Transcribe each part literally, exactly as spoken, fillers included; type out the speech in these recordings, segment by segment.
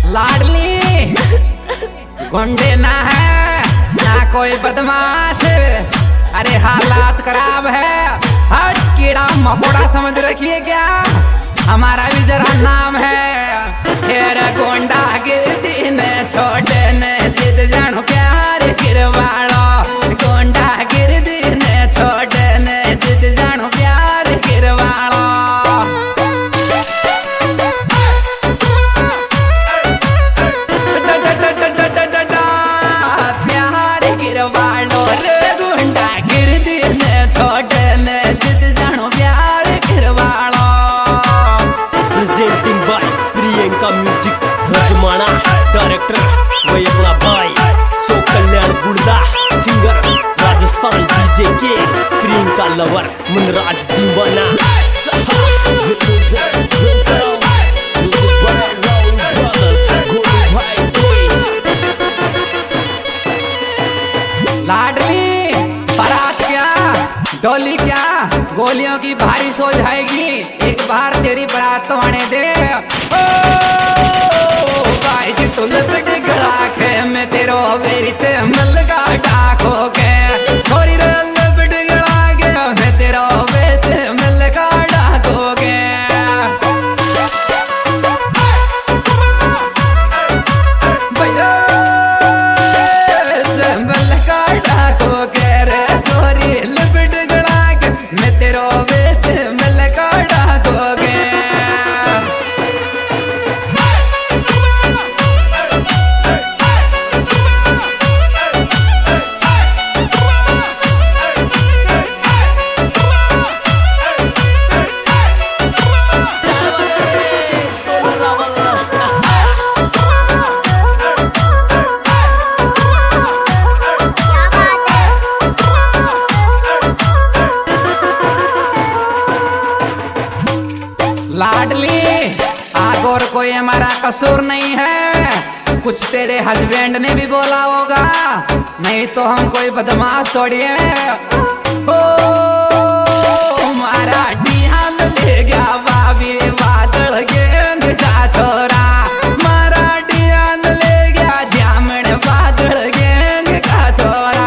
लाडली गुंडे ना है ना कोई बदमाश, अरे हालात खराब है। हट कीड़ा मकोड़ा समझ रखिए क्या, हमारा भी जरा नाम है। फिर गोंडा गिरती ने छोटे ने जिद जानो प्यार गिरवाड़ो, गोंडा गिरती ने छोटे ने जिद जानो प्यार गिरवाड़ो। प्यार गिरवाड़ो रे गोंडा गिरती ने छोटे ने जिद जानो प्यार गिरवाड़ो। प्रेजेंटिंग बाय प्रियंका म्यूजिक रजमाना, डायरेक्टर वही अपना भाई सो कल्याण गुड़दा, सिंगर राजस्थान डीजे के प्रियंका लवर मनराज दीवाना। लाडली बारात क्या डोली क्या गोलियों की बारिश हो जाएगी, एक बार तेरी बारात तो आने दे। ओ भाई जी तुल पिट गड़ा के मैं तेरो मेरी से मिल का डाको के थोड़ी रल पिट गड़ा के मैं तेरो बेटे मिल का डाको के। भैया मिल का डाको के रे थोड़ी लिपट गड़ा के मैं तेरो बेटे मिल का डाको के। लाडली आगोर कोई हमारा कसूर नहीं है, कुछ तेरे हस्बैंड ने भी बोला होगा, नहीं तो हम कोई बदमाश थोड़ी है। ओ हमारा ध्यान ले गया बाबी बादल गेंद जा छोरा, हमारा ध्यान ले गया जामन बादल गेंद का छोरा।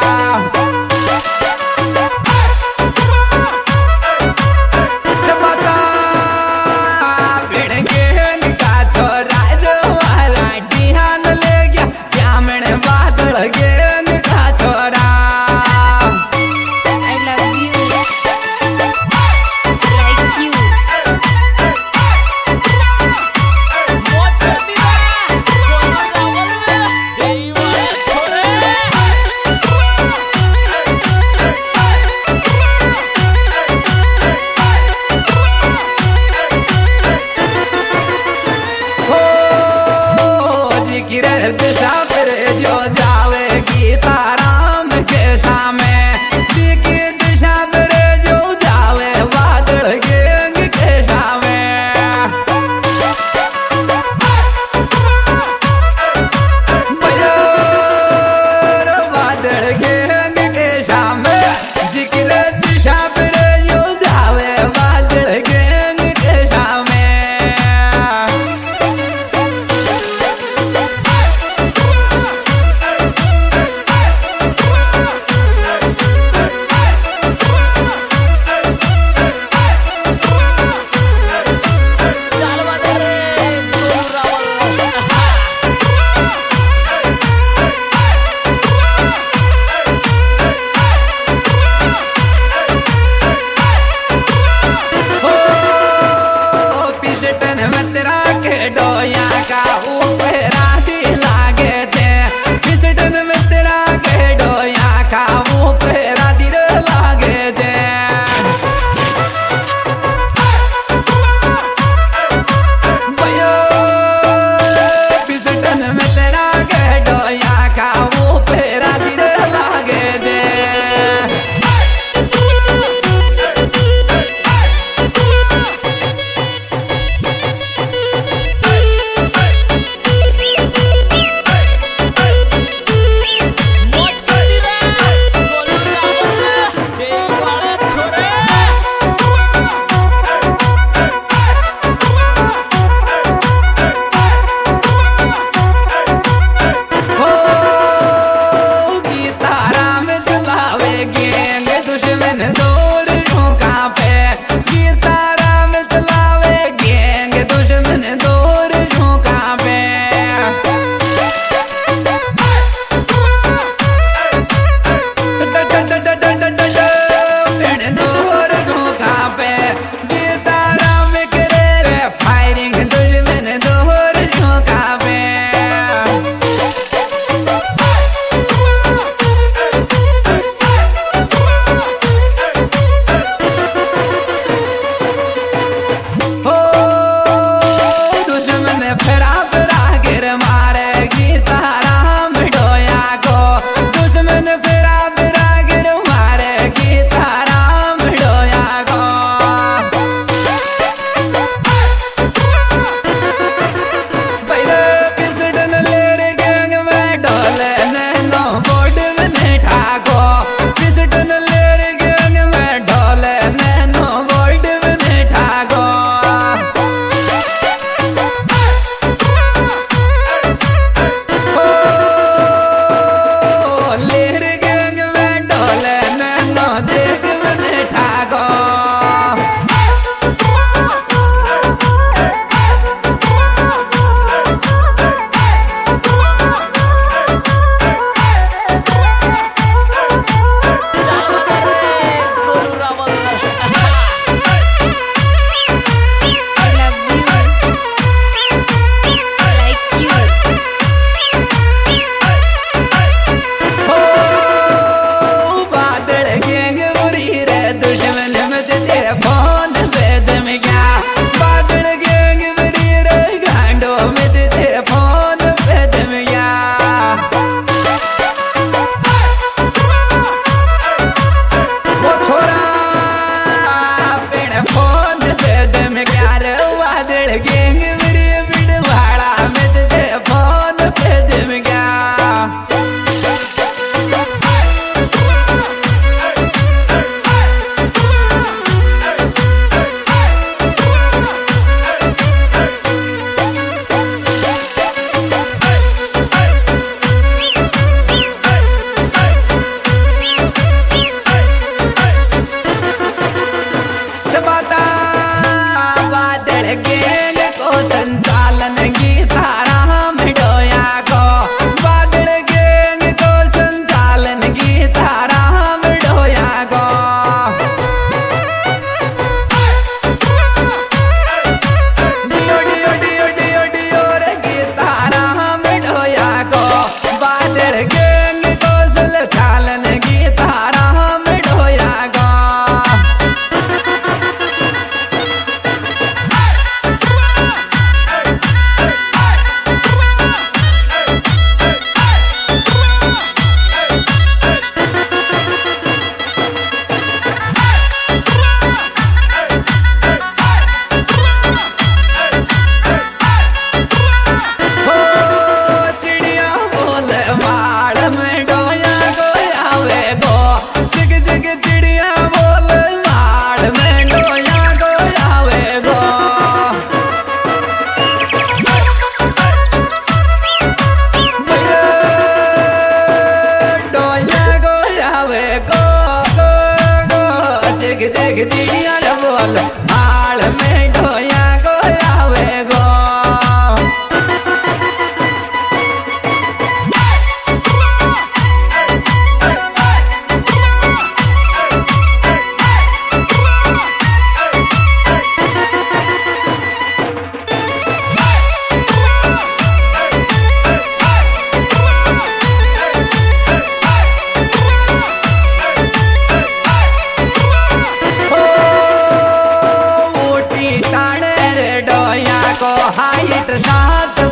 दिशा फिर जो जावेगी ताराम के सामे, की दिशा फिर जो जावे बादल गेंग के सामे। बादल गेंग के सामे जिक्र दिशा फिर जो जावे बादल गेंग के सामे। डोया का ऊपरा लागे थे पिसटन में तेरा के डोया का ऊपरा दिल लागे थे। पिसटन में तेरा के डोया का ऊपरा दिल लागे थे। दुश्मन दूर झोंका पे हाइट साथ